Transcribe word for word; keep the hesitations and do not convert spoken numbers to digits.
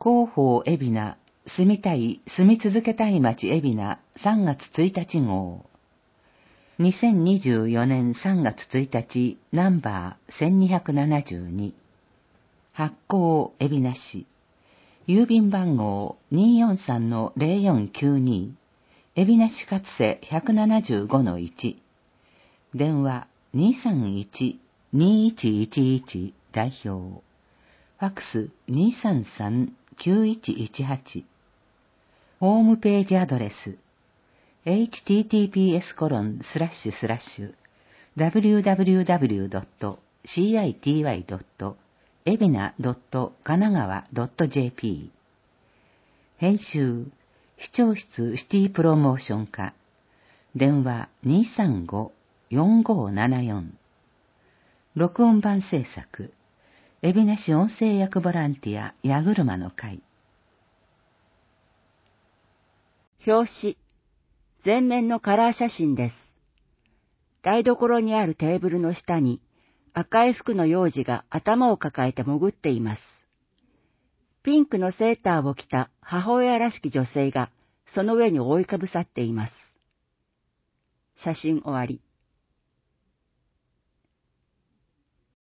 広報海老名、住みたい、住み続けたい町海老名さんがつついたち号。にせんにじゅうよねんさんがつついたちナンバーせんにひゃくななじゅうに。発行海老名市。郵便番号 にーよんさんのゼロよんきゅうに。海老名市勝瀬 ひゃくななじゅうごのいち。電話 にーさんいち にーいちいちいち 代表。ファックス にーさんさん きゅういちいちはち。ホームページアドレス エイチティーティーピーエスコロンスラッシュスラッシュダブリューダブリューダブリュードットシーアイティーワイドットエビナドットカナガワドットジェーピー。編集視聴室シティプロモーション課。電話 にーさんご よんごななよん。録音版制作海老名市音声役ボランティア矢車の会。 表紙、前面のカラー写真です。台所にあるテーブルの下に赤い服の幼児が頭を抱えて潜っています。ピンクのセーターを着た母親らしき女性がその上に覆いかぶさっています。写真終わり。